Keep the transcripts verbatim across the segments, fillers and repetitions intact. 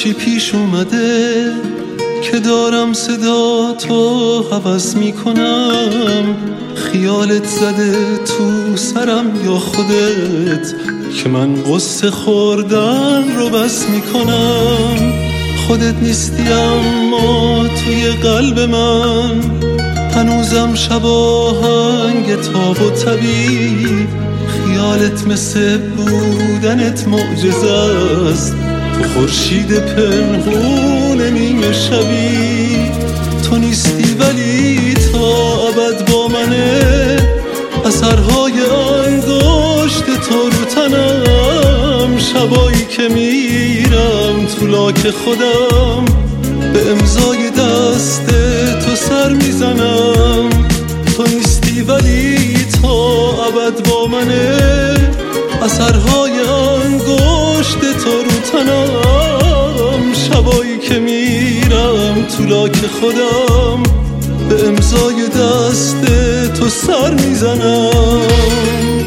چی پیش اومده که دارم صدا تو حوض میکنم؟ خیالت زده تو سرم یا خودت که من قصه خوردن رو بس میکنم؟ خودت نیستی اما توی قلب من هنوزم شباهنگ تاب و طبیب. خیالت مثل بودنت معجزه است، تو خورشید پنهون نیمه شبی. تو نیستی ولی تا ابد با منه، اثرهای انگشت تو رو تنم. شبایی که میرم تو لاک خودم به امضای دست تو سر میزنم. تو نیستی ولی تا ابد با منه، اثرهای انگشت تو رو تنم. شبایی که میرم تو لاک خودم به امضای دست تو سر میزنم.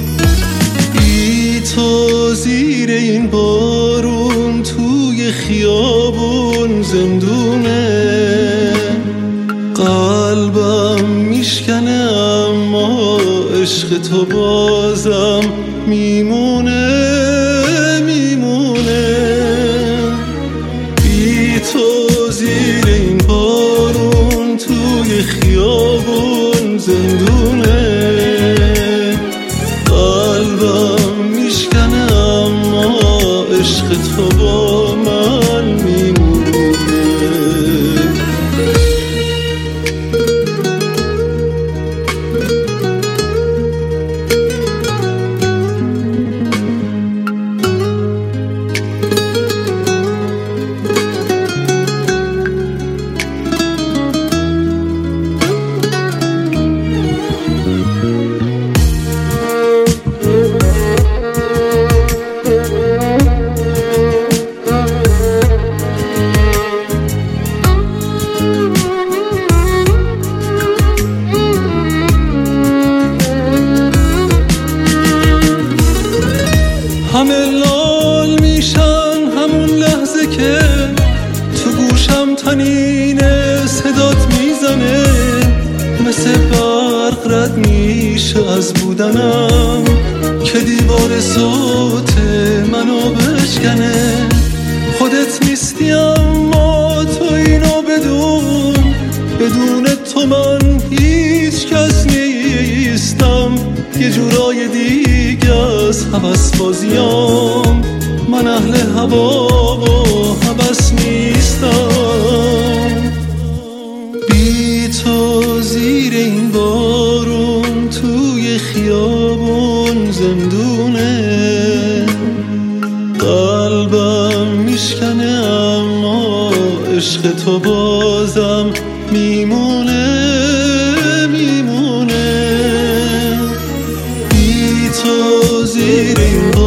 بی تو زیر این بارون توی خیابون زندونه، قلبم میشکنه اما عشق تو بازم میمونه میمونه. بی تو زیر این بارون توی خیابون زندونه، قلبم میشکنه اما عشق تو با من میمونه. همه لال میشن همون لحظه که تو گوشم طنین صدات میزنه، مثل برق رد میشه از بودنم که دیوار صوت منو بشکنه. خودت نیستی اما تو اینو بدون، بدون تو من هیچ کس نیستم. یه جورای دیگه از هوس بازیام، من اهل هوا و هوس نیستم. بی تو زیر این بارون توی خیابون زندونه، قلبم میشکنه اما عشق تو بازم میمونه میمونه. بی تو زیر این